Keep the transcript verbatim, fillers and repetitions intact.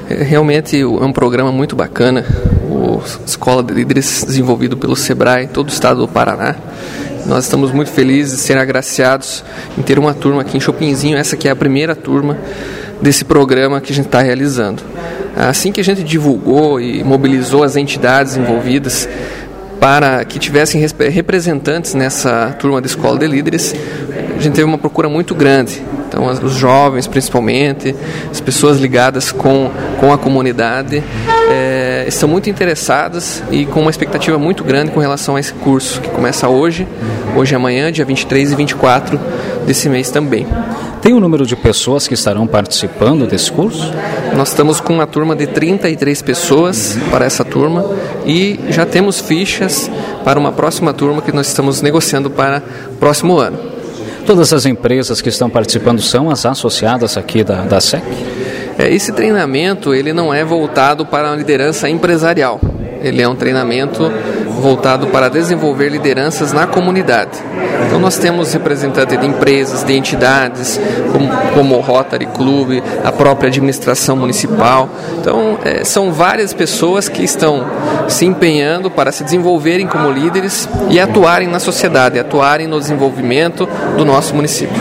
É, realmente é um programa muito bacana, o Escola de Líderes, desenvolvido pelo SEBRAE em todo o estado do Paraná. Nós estamos muito felizes de serem agraciados em ter uma turma aqui em Chopinzinho, essa que é a primeira turma desse programa que a gente está realizando. Assim que a gente divulgou e mobilizou as entidades envolvidas para que tivessem representantes nessa turma da Escola de Líderes, a gente teve uma procura muito grande. Então, os jovens, principalmente, as pessoas ligadas com, com a comunidade, é, estão muito interessadas e com uma expectativa muito grande com relação a esse curso, que começa hoje, hoje e amanhã, dia vinte e três e vinte e quatro desse mês também. Tem o número de pessoas que estarão participando desse curso? Nós estamos com uma turma de trinta e três pessoas para essa turma e já temos fichas para uma próxima turma que nós estamos negociando para o próximo ano. Todas as empresas que estão participando são as associadas aqui da, da S E C? É, esse treinamento ele não é voltado para a liderança empresarial. Ele é um treinamento voltado para desenvolver lideranças na comunidade. Então nós temos representantes de empresas, de entidades, como, como o Rotary Club, a própria administração municipal. Então é, são várias pessoas que estão se empenhando para se desenvolverem como líderes e atuarem na sociedade, atuarem no desenvolvimento do nosso município.